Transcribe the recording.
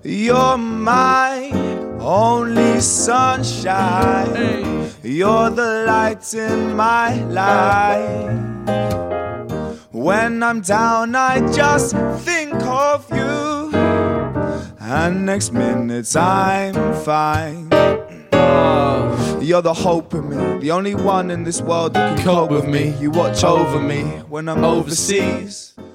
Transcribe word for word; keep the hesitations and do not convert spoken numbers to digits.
You're my only sunshine. Hey. You're the light in my life. When I'm down, I just think of you, and next minute I'm fine. Oh. You're the hope in me, the only one in this world that can cope with me. You watch over me when I'm overseas.